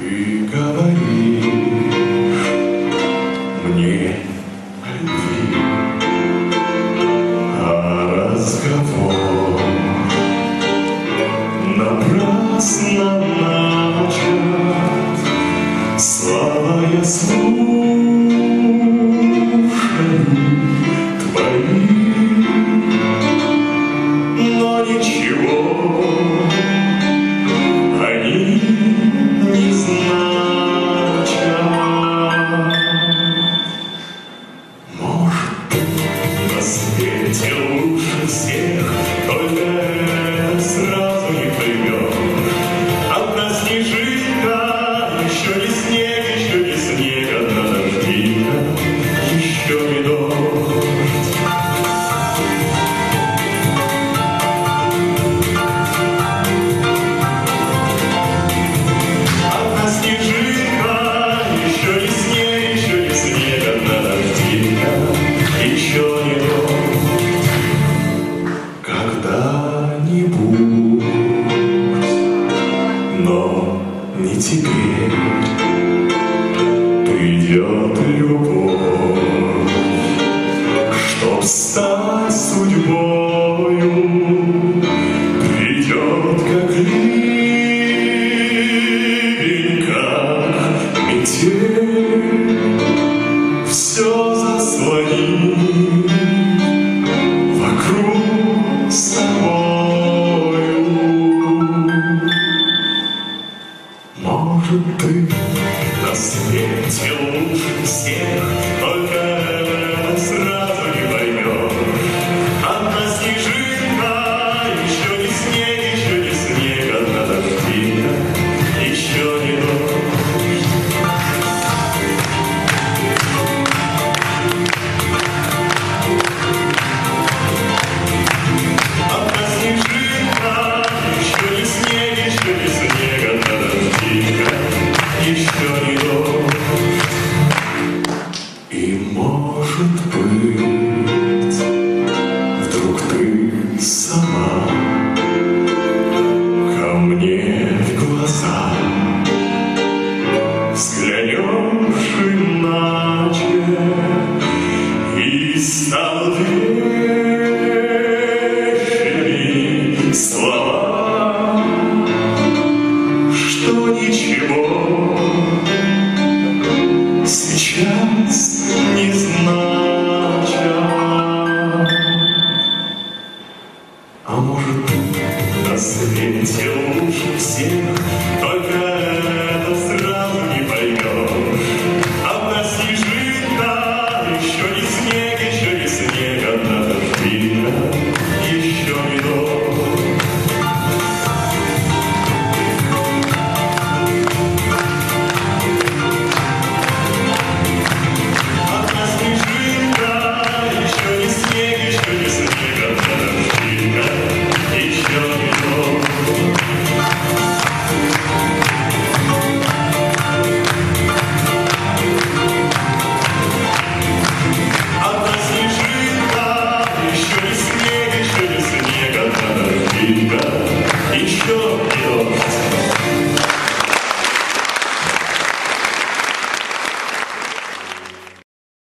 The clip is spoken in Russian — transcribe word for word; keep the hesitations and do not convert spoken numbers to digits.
Ты говоришь мне о любви, а разговор напрасно начат. Слова я слушаю твои, но ничего они не значат. Может, на свете лучше всех, только это сразу не поймешь. Одна снежинка, еще не снег, еще не снег, одна дождинка, еще не дождь. Одна снежинка, еще не снег, еще не снег, одна дождинка, еще не дождь. Когда-нибудь, но не теперь, придет любовь, чтоб стать судьбою, придет как ливень, как метель, все заслонит вокруг собою. Может, ты на свете лучше всех, только это сразу не поймешь. Одна снежинка, еще не снег, еще не снег, одна дождинка, еще не дождь. Одна снежинка, еще не снег, еще не снег, одна дождинка, еще не дождь. И может быть, вдруг ты сама ко мне в глаза взглянешь иначе, и станут вещими слова, что ничего сейчас не значат. А может, на свете лучше всех, только